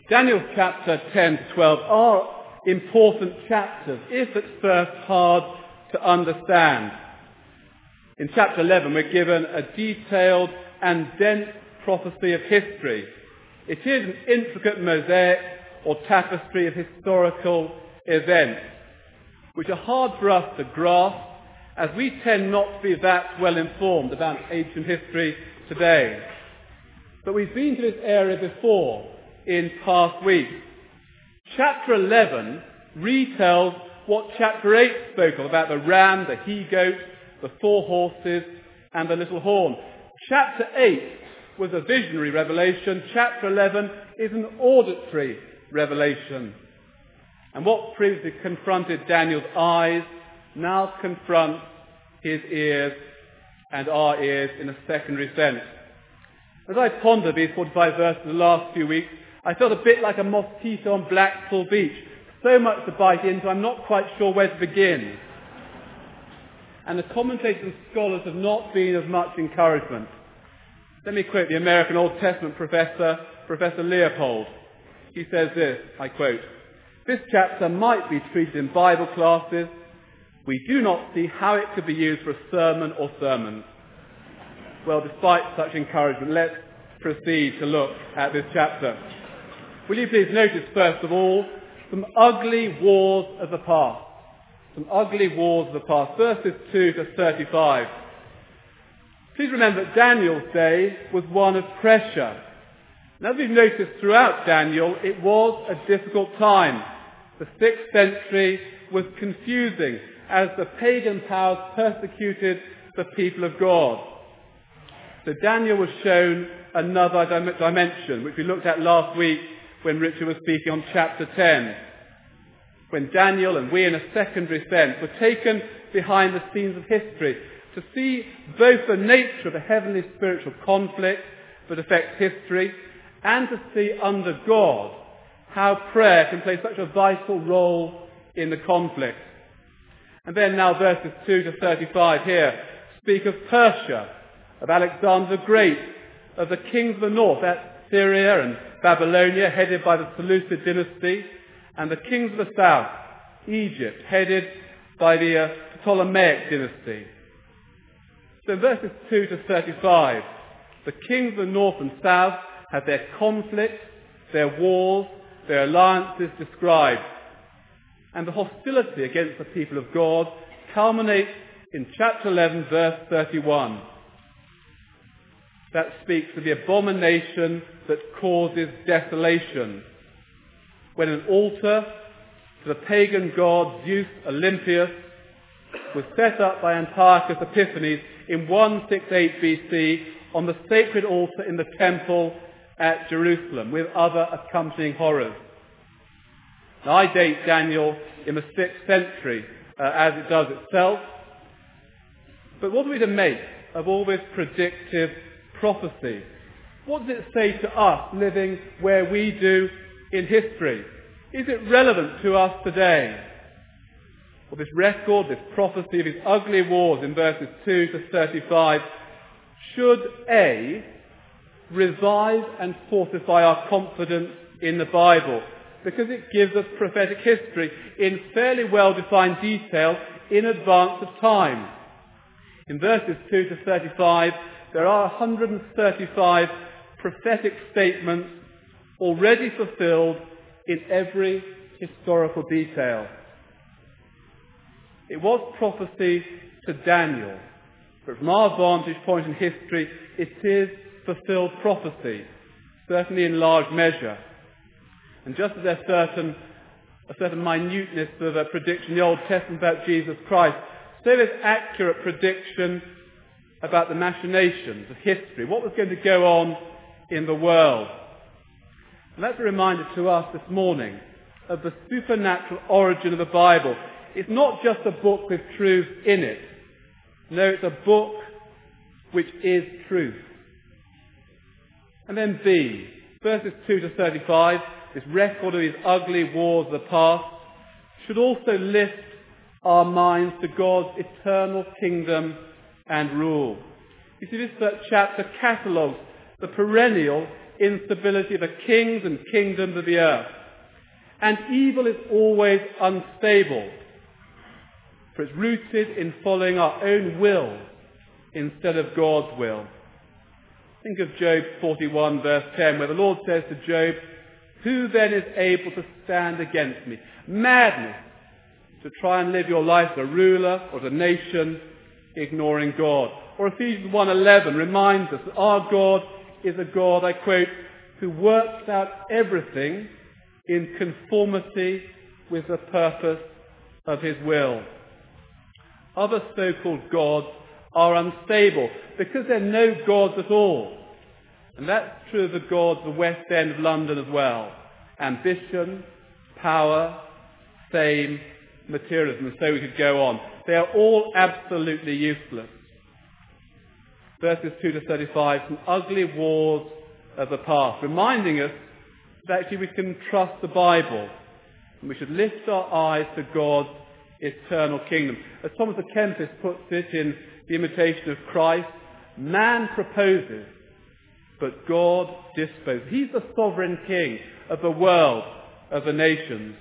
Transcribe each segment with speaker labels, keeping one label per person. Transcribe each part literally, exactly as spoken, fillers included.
Speaker 1: Daniel chapter ten to twelve are important chapters, if at first hard to understand. In chapter eleven we're given a detailed and dense prophecy of history. It is an intricate mosaic or tapestry of historical events, which are hard for us to grasp, as we tend not to be that well informed about ancient history today. But we've been to this area before in past weeks. Chapter eleven retells what chapter eight spoke of, about the ram, the he-goat, the four horses, and the little horn. Chapter eight was a visionary revelation. Chapter eleven is an auditory revelation. And what previously confronted Daniel's eyes now confronts his ears and our ears in a secondary sense. As I pondered these forty-five verses the last few weeks, I felt a bit like a mosquito on Blackpool Beach. So much to bite into, I'm not quite sure where to begin. And the commentators and scholars have not been of much encouragement. Let me quote the American Old Testament professor, Professor Leopold. He says this, I quote, "This chapter might be treated in Bible classes. We do not see how it could be used for a sermon or sermons." Well, despite such encouragement, let's proceed to look at this chapter. Will you please notice, first of all, some ugly wars of the past. Some ugly wars of the past. Verses two to thirty-five. Please remember that Daniel's day was one of pressure. And as we've noticed throughout Daniel, it was a difficult time. The sixth century was confusing as the pagan powers persecuted the people of God. So Daniel was shown another dim- dimension, which we looked at last week when Richard was speaking on chapter ten. When Daniel and we, in a secondary sense, were taken behind the scenes of history to see both the nature of the heavenly spiritual conflict that affects history, and to see under God how prayer can play such a vital role in the conflict. And then now verses two to thirty-five here speak of Persia, of Alexander the Great, of the kings of the north, that's Syria and Babylonia, headed by the Seleucid dynasty, and the kings of the south, Egypt, headed by the uh, Ptolemaic dynasty. So in verses two to thirty-five, the kings of the north and south have their conflicts, their wars, their alliances described. And the hostility against the people of God culminates in chapter eleven, verse thirty-one. That speaks of the abomination that causes desolation, when an altar to the pagan god Zeus Olympius was set up by Antiochus Epiphanes in one sixty-eight B C on the sacred altar in the temple at Jerusalem, with other accompanying horrors. Now, I date Daniel in the sixth century, uh, as it does itself. But what are we to make of all this predictive prophecy? What does it say to us living where we do in history? Is it relevant to us today? Well, this record, this prophecy of these ugly wars in verses two to thirty-five should, A, revive and fortify our confidence in the Bible, because it gives us prophetic history in fairly well-defined detail in advance of time. In verses two to thirty-five, there are one hundred thirty-five prophetic statements already fulfilled in every historical detail. It was prophecy to Daniel, but from our vantage point in history, it is fulfilled prophecy, certainly in large measure. And just as there's certain, a certain minuteness of a prediction in the Old Testament about Jesus Christ, so there's accurate prediction about the machinations of history, what was going to go on in the world. And that's a reminder to us this morning of the supernatural origin of the Bible. It's not just a book with truth in it. No, it's a book which is truth. And then B, verses two to thirty-five, this record of these ugly wars of the past, should also lift our minds to God's eternal kingdom and rule. You see, this chapter catalogues the perennial instability of the kings and kingdoms of the earth. And evil is always unstable, for it's rooted in following our own will instead of God's will. Think of Job forty-one verse ten, where the Lord says to Job, "Who then is able to stand against me?" Madness to try and live your life as a ruler or as a nation, ignoring God. Or Ephesians one eleven reminds us that our God is a God, I quote, who works out everything in conformity with the purpose of his will. Other so-called gods are unstable because they're no gods at all. And that's true of the gods of the West End of London as well. Ambition, power, fame, materialism, and so we could go on. They are all absolutely useless. Verses two to thirty-five, some ugly wars of the past, reminding us that actually we can trust the Bible, and we should lift our eyes to God's eternal kingdom. As Thomas à Kempis puts it in The Imitation of Christ, man proposes, but God disposes. He's the sovereign king of the world, of the nations.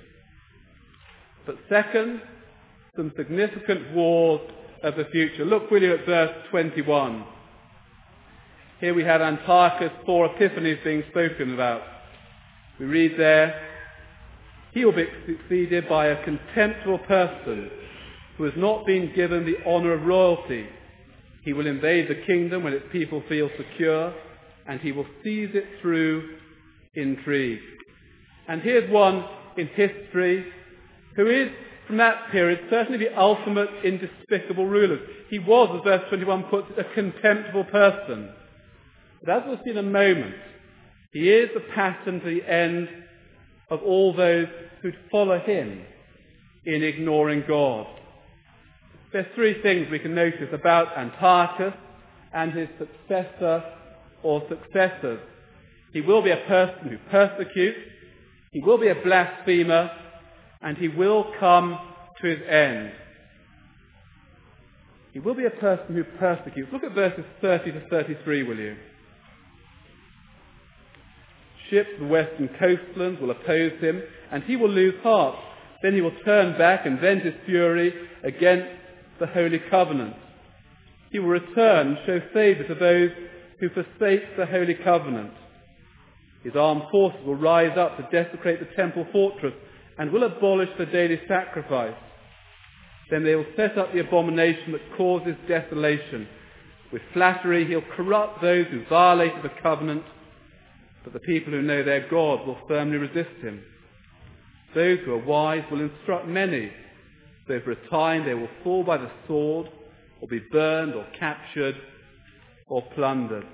Speaker 1: But second, some significant wars of the future. Look, will you, at verse twenty-one. Here we have Antiochus' four epiphanies being spoken about. We read there, "He will be succeeded by a contemptible person who has not been given the honour of royalty. He will invade the kingdom when its people feel secure, and he will seize it through intrigue." And here's one in history who is, from that period, certainly the ultimate in despicable rulers. He was, as verse twenty-one puts it, a contemptible person. But as we'll see in a moment, he is the pattern to the end of all those who'd follow him in ignoring God. There's three things we can notice about Antiochus and his successor or successors. He will be a person who persecutes, he will be a blasphemer, and he will come to his end. He will be a person who persecutes. Look at verses thirty to thirty-three, will you? Ships of the western coastlands will oppose him, and he will lose heart. Then he will turn back and vent his fury against the Holy Covenant. He will return and show favour to those who forsake the Holy Covenant. His armed forces will rise up to desecrate the temple fortress and will abolish the daily sacrifice. Then they will set up the abomination that causes desolation. With flattery he'll corrupt those who violated the covenant, but the people who know their God will firmly resist him. Those who are wise will instruct many, though for a time they will fall by the sword, or be burned, or captured, or plundered.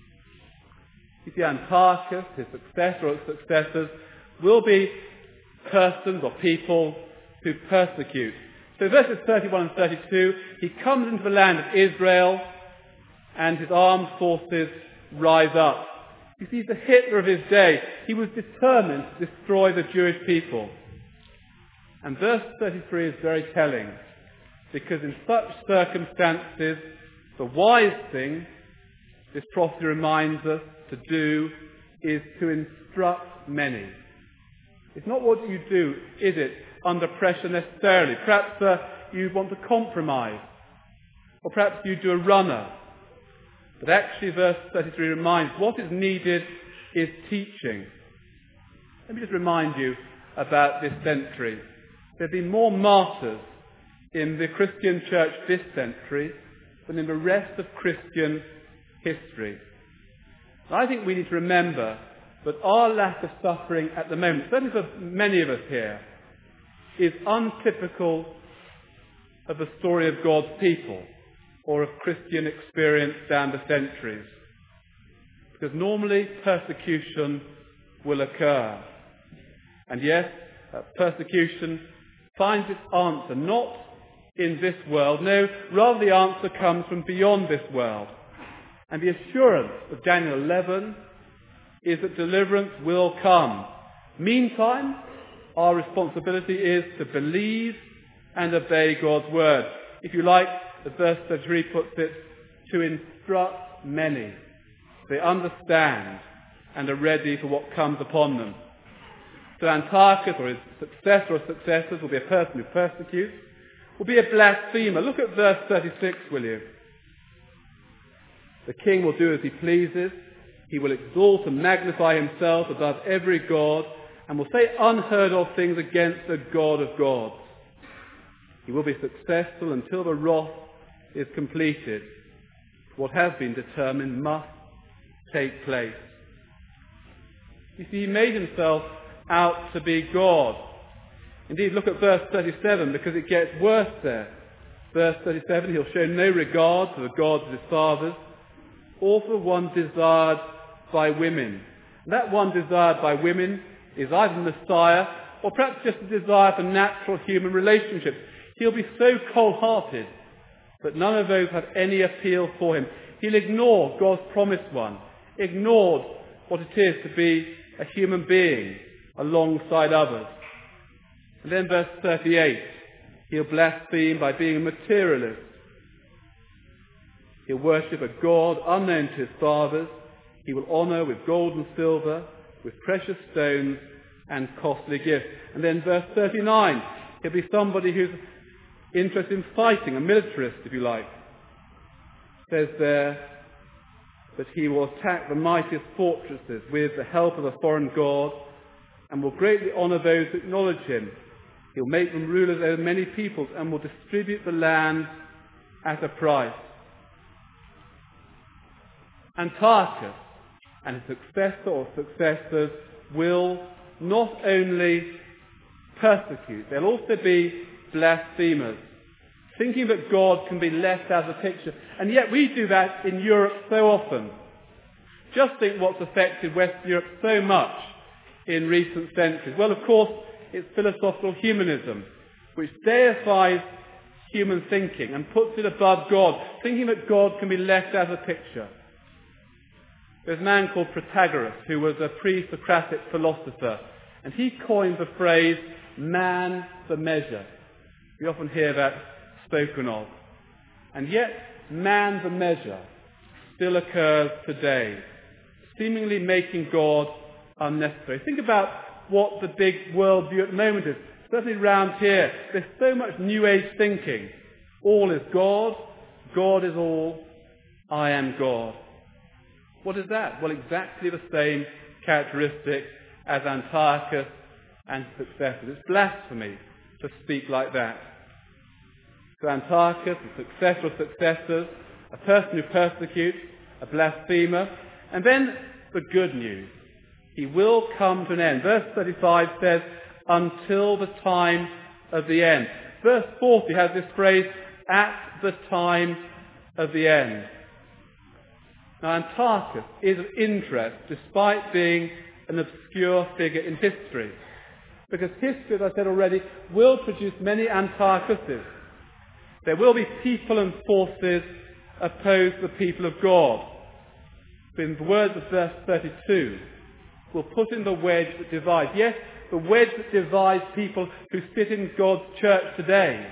Speaker 1: You see, Antiochus, his successor or successors, will be persons or people who persecute. So verses thirty-one and thirty-two, he comes into the land of Israel, and his armed forces rise up. You see, he's the Hitler of his day. He was determined to destroy the Jewish people. And verse thirty-three is very telling, because in such circumstances, the wise thing, this prophecy reminds us to do, is to instruct many. It's not what you do, is it, under pressure necessarily. Perhaps uh, you want to compromise, or perhaps you do a runner. But actually, verse thirty-three reminds what is needed is teaching. Let me just remind you about this century. There have been more martyrs in the Christian church this century than in the rest of Christian history. And I think we need to remember that our lack of suffering at the moment, certainly for many of us here, is untypical of the story of God's people or of Christian experience down the centuries. Because normally persecution will occur. And yes, uh, persecution finds its answer not in this world. No, rather the answer comes from beyond this world. And the assurance of Daniel eleven is that deliverance will come. Meantime, our responsibility is to believe and obey God's word. If you like, as verse thirty-three puts it, to instruct many. They understand and are ready for what comes upon them. So Antiochus, or his successor or successors, will be a person who persecutes, will be a blasphemer. Look at verse thirty-six, will you? The king will do as he pleases. He will exalt and magnify himself above every god, and will say unheard of things against the God of gods. He will be successful until the wrath is completed. What has been determined must take place. You see, he made himself out to be God. Indeed, look at verse thirty-seven, because it gets worse there. Verse thirty-seven, he'll show no regard to the gods of his fathers, or for one desired by women. And that one desired by women is either Messiah, or perhaps just a desire for natural human relationships. He'll be so cold-hearted that none of those have any appeal for him. He'll ignore God's promised one, ignored what it is to be a human being alongside others. And then verse thirty-eight, he'll blaspheme by being a materialist. He'll worship a God unknown to his fathers. He will honour with gold and silver, with precious stones and costly gifts. And then verse thirty-nine, he'll be somebody who's interested in fighting, a militarist, if you like. It says there that he will attack the mightiest fortresses with the help of a foreign god, and will greatly honour those who acknowledge him. He'll make them rulers over many peoples, and will distribute the land at a price. Antiochus and his successor or successors will not only persecute, they'll also be blasphemers, thinking that God can be left out of the picture. And yet we do that in Europe so often. Just think what's affected Western Europe so much in recent centuries. Well, of course, it's philosophical humanism, which deifies human thinking and puts it above God, thinking that God can be left out of the picture. There's a man called Protagoras, who was a pre-Socratic philosopher, and he coined the phrase, man the measure. We often hear that spoken of. And yet, man the measure still occurs today, seemingly making God unnecessary. Think about what the big worldview at the moment is. Certainly around here, there's so much New Age thinking. All is God, God is all, I am God. What is that? Well, exactly the same characteristic as Antiochus and his successors. It's blasphemy to speak like that. So Antiochus, a successor of successors, a person who persecutes, a blasphemer, and then the good news. He will come to an end. Verse thirty-five says, until the time of the end. Verse forty has this phrase, at the time of the end. Now, Antiochus is of interest, despite being an obscure figure in history. Because history, as I said already, will produce many Antiochuses. There will be people and forces opposed to the people of God. But in the words of verse thirty-two, we'll put in the wedge that divides. Yes, the wedge that divides people who sit in God's church today.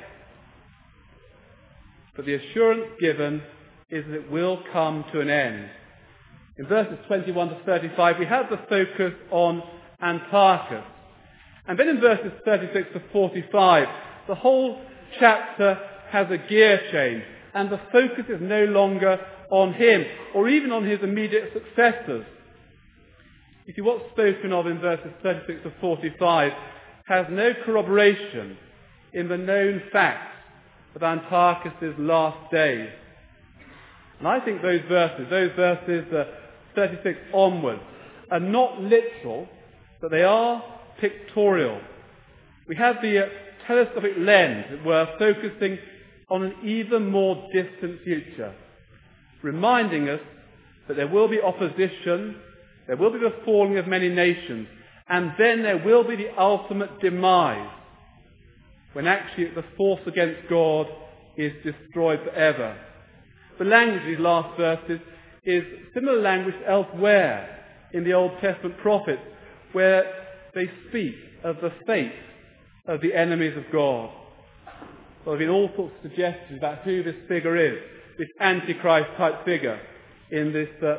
Speaker 1: But the assurance given is that it will come to an end. In verses twenty-one to thirty-five, we have the focus on Antiochus. And then in verses thirty-six to forty-five, the whole chapter has a gear change, and the focus is no longer on him, or even on his immediate successors. You see, what's spoken of in verses thirty-six to forty-five has no corroboration in the known facts of Antiochus' last days. And I think those verses, those verses uh, thirty-six onwards, are not literal, but they are pictorial. We have the uh, telescopic lens that we're focusing on an even more distant future, reminding us that there will be opposition, there will be the falling of many nations, and then there will be the ultimate demise, when actually the force against God is destroyed forever. The language of these last verses is similar language elsewhere in the Old Testament prophets, where they speak of the fate of the enemies of God. Well, there have been all sorts of suggestions about who this figure is, this Antichrist type figure in this uh,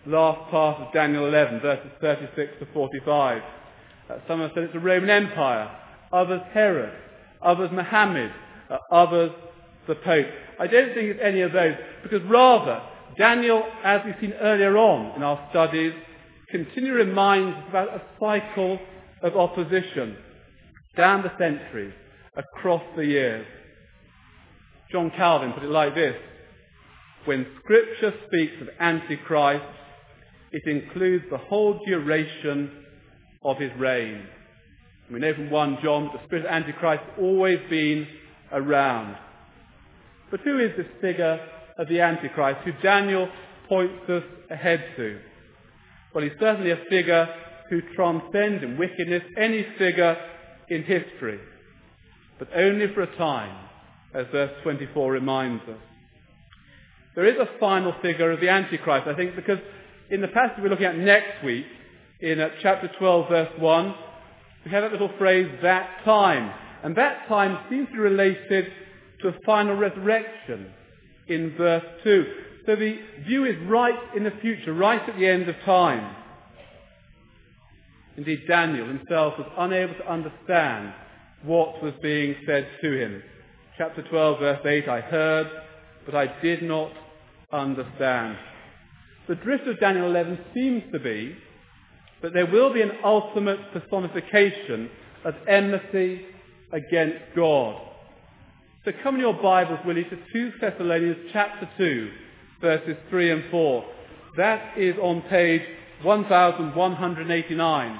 Speaker 1: last part of Daniel eleven, verses thirty-six to forty-five. Uh, some have said it's the Roman Empire, others Herod, others Muhammad, uh, others the Pope. I don't think it's any of those, because rather, Daniel, as we've seen earlier on in our studies, continually reminds us about a cycle of opposition down the centuries, across the years. John Calvin put it like this: when Scripture speaks of Antichrist, it includes the whole duration of his reign. We know from First John that the spirit of Antichrist has always been around. But who is this figure of the Antichrist who Daniel points us ahead to? Well, he's certainly a figure who transcends in wickedness any figure in history, but only for a time, as verse twenty-four reminds us. There is a final figure of the Antichrist, I think, because in the passage we're looking at next week, in uh, chapter twelve, verse one, we have that little phrase, that time. And that time seems to be related to a final resurrection in verse two. So the view is right in the future, right at the end of time. Indeed, Daniel himself was unable to understand what was being said to him. Chapter twelve, verse eight, I heard, but I did not understand. The drift of Daniel eleven seems to be that there will be an ultimate personification of enmity against God. So come in your Bibles, will you, to Second Thessalonians chapter two, verses three and four. That is on page one thousand one hundred eighty-nine.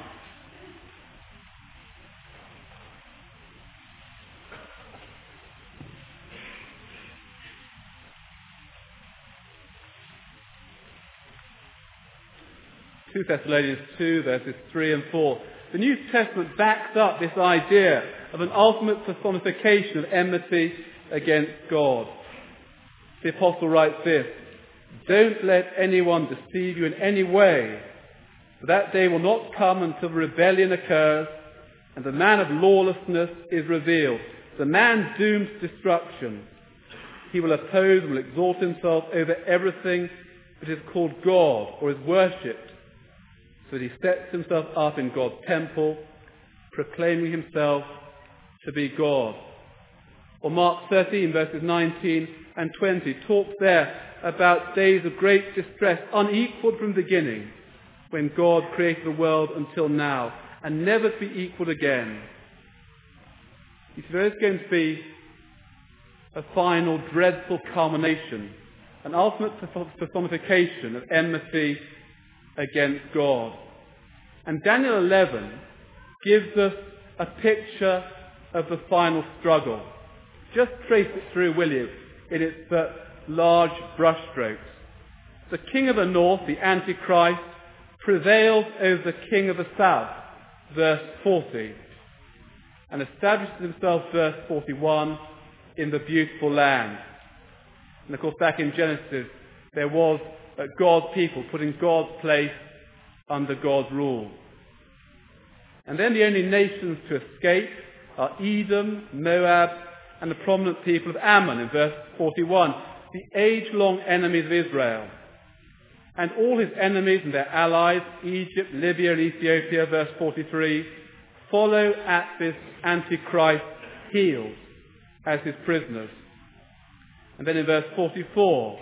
Speaker 1: Second Thessalonians two, verses three and four. The New Testament backs up this idea of an ultimate personification of enmity against God. The Apostle writes this: don't let anyone deceive you in any way, for that day will not come until rebellion occurs and the man of lawlessness is revealed, the man doomed to destruction. He will oppose and will exalt himself over everything that is called God or is worshipped, so that he sets himself up in God's temple, proclaiming himself to be God. Or Mark thirteen, verses nineteen and twenty, talks there about days of great distress, unequalled from the beginning, when God created the world until now, and never to be equalled again. You see, there is going to be a final dreadful culmination, an ultimate personification of enmity against God. And Daniel eleven gives us a picture of the final struggle. Just trace it through, will you, in its uh, large brushstrokes. The king of the north, the Antichrist, prevails over the king of the south, verse forty, and establishes himself, verse forty-one, in the beautiful land. And of course, back in Genesis, there was uh, God's people putting God's place under God's rule. And then the only nations to escape are Edom, Moab, and the prominent people of Ammon in verse forty-one, the age-long enemies of Israel. And all his enemies and their allies, Egypt, Libya, and Ethiopia, verse forty-three, follow at this Antichrist's heels as his prisoners. And then in verse forty-four,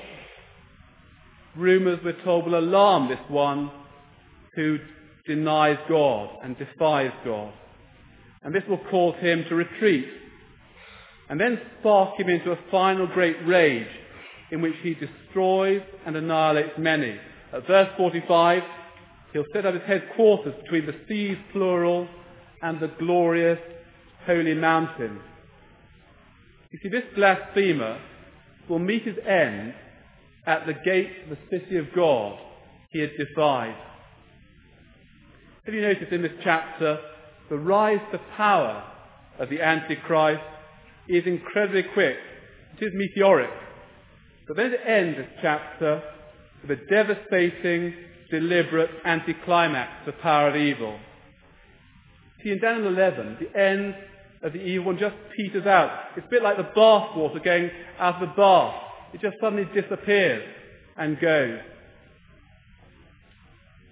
Speaker 1: rumours, we're told, will alarm this one who denies God and defies God. And this will cause him to retreat and then spark him into a final great rage in which he destroys and annihilates many. At verse forty-five, he'll set up his headquarters between the seas, plural, and the glorious holy mountain. You see, this blasphemer will meet his end at the gates of the city of God he had defied. Have you noticed in this chapter, the rise to power of the Antichrist is incredibly quick. It is meteoric. But then it ends this chapter with a devastating, deliberate anticlimax to the power of evil. See, in Daniel eleven, the end of the evil one just peters out. It's a bit like the bath water going out of the bath. It just suddenly disappears and goes.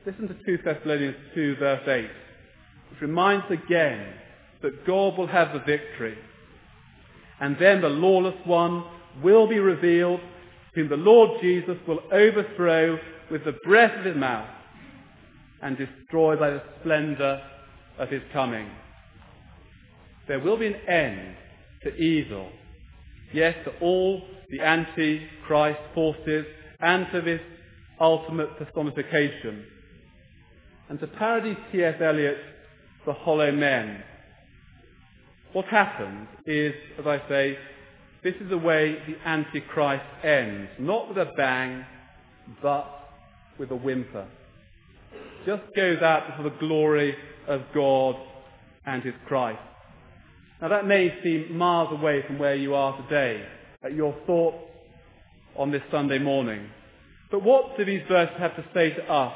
Speaker 1: Listen to two Thessalonians two, verse eight, which reminds again that God will have the victory. And then the lawless one will be revealed, whom the Lord Jesus will overthrow with the breath of his mouth and destroy by the splendour of his coming. There will be an end to evil. Yes, to all the anti-Christ forces and to this ultimate personification. And to parody T S Eliot's The Hollow Men, what happens is, as I say, this is the way the Antichrist ends. Not with a bang, but with a whimper. Just goes out for the glory of God and his Christ. Now that may seem miles away from where you are today, at your thoughts on this Sunday morning. But what do these verses have to say to us?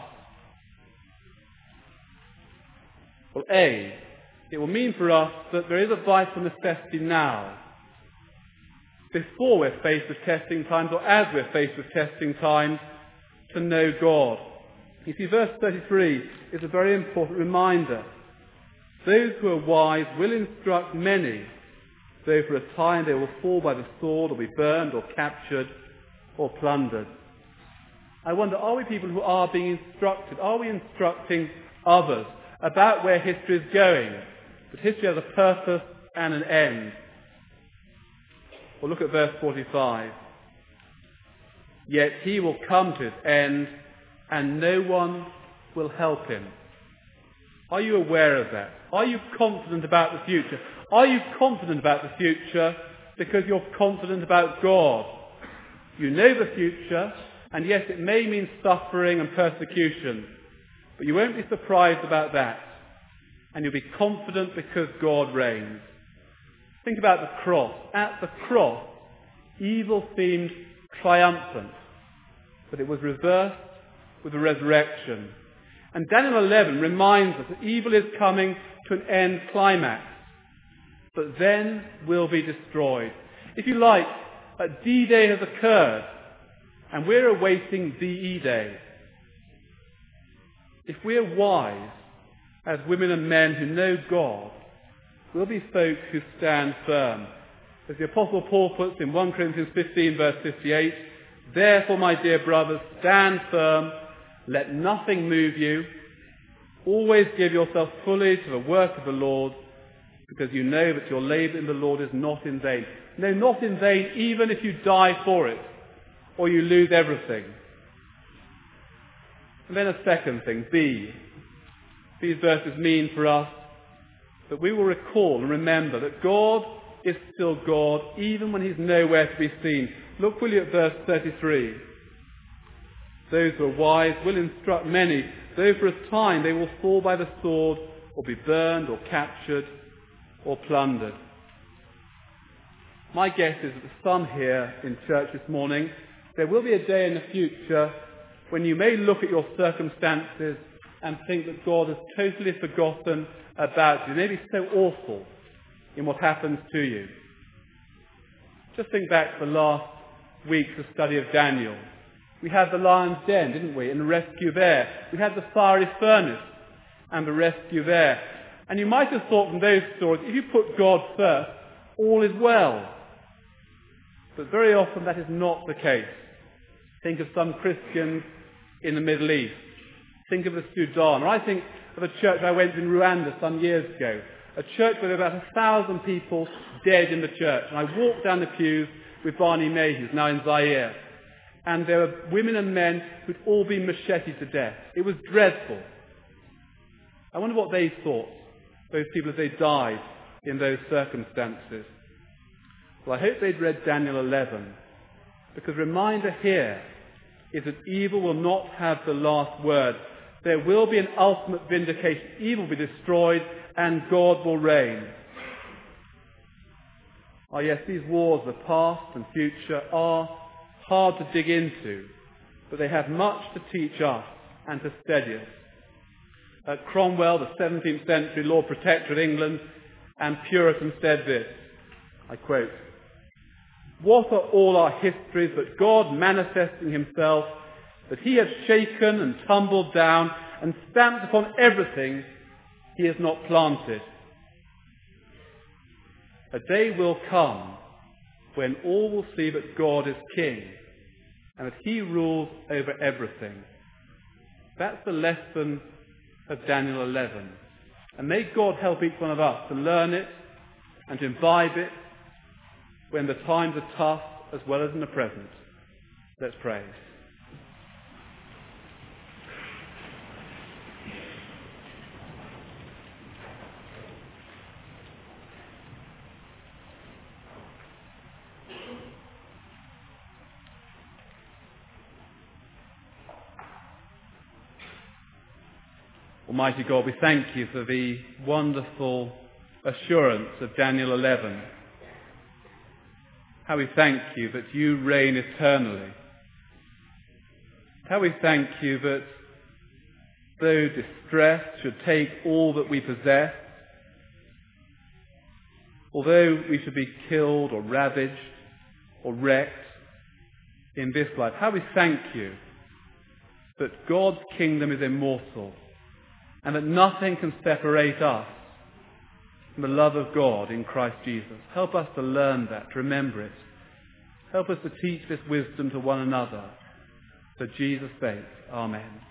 Speaker 1: Well, A, it will mean for us that there is a vital necessity now, before we're faced with testing times, or as we're faced with testing times, to know God. You see, verse thirty-three is a very important reminder. Those who are wise will instruct many, though for a time they will fall by the sword, or be burned, or captured, or plundered. I wonder, are we people who are being instructed? Are we instructing others about where history is going? That history has a purpose and an end. Well, look at verse forty-five. Yet he will come to his end, and no one will help him. Are you aware of that? Are you confident about the future? Are you confident about the future because you're confident about God? You know the future, and yes, it may mean suffering and persecution, but you won't be surprised about that. And you'll be confident because God reigns. Think about the cross. At the cross, evil seemed triumphant, but it was reversed with the resurrection. And Daniel eleven reminds us that evil is coming to an end climax, but then will be destroyed. If you like, a D-Day has occurred, and we're awaiting D E Day. If we're wise, as women and men who know God, we'll be folk who stand firm. As the Apostle Paul puts in First Corinthians fifteen, verse fifty-eight, therefore, my dear brothers, stand firm, let nothing move you. Always give yourself fully to the work of the Lord, because you know that your labour in the Lord is not in vain. No, not in vain, even if you die for it, or you lose everything. And then a second thing, B. These verses mean for us that we will recall and remember that God is still God, even when he's nowhere to be seen. Look, will you, at verse thirty-three. Those who are wise will instruct many, though for a time they will fall by the sword, or be burned, or captured, or plundered. My guess is that some here in church this morning, there will be a day in the future when you may look at your circumstances and think that God has totally forgotten about you. It may be so awful in what happens to you. Just think back to the last week's study of Daniel. We had the lion's den, didn't we, and the rescue there. We had the fiery furnace and the rescue there. And you might have thought from those stories, if you put God first, all is well. But very often that is not the case. Think of some Christians in the Middle East. Think of the Sudan. Or I think of a church I went to in Rwanda some years ago. A church where there were about a thousand people dead in the church. And I walked down the pews with Barney May, who's now in Zaire. And there were women and men who'd all been macheted to death. It was dreadful. I wonder what they thought, those people, as they died in those circumstances. Well, I hope they'd read Daniel eleven, because the reminder here is that evil will not have the last word. There will be an ultimate vindication. Evil will be destroyed, and God will reign. Oh yes, these wars, the past and future, are hard to dig into, but they have much to teach us and to steady us. Uh, Cromwell, the seventeenth century Lord Protector of England and Puritan, said this, I quote, "What are all our histories but God manifesting himself, that he has shaken and tumbled down and stamped upon everything he has not planted. A day will come when all will see that God is king and that he rules over everything. That's the lesson of Daniel eleven. And may God help each one of us to learn it and to imbibe it when the times are tough as well as in the present. Let's pray. Almighty God, we thank you for the wonderful assurance of Daniel eleven. How we thank you that you reign eternally. How we thank you that though distress should take all that we possess, although we should be killed or ravaged or wrecked in this life, how we thank you that God's kingdom is immortal and that nothing can separate us from the love of God in Christ Jesus. Help us to learn that, to remember it. Help us to teach this wisdom to one another. For Jesus' sake, amen.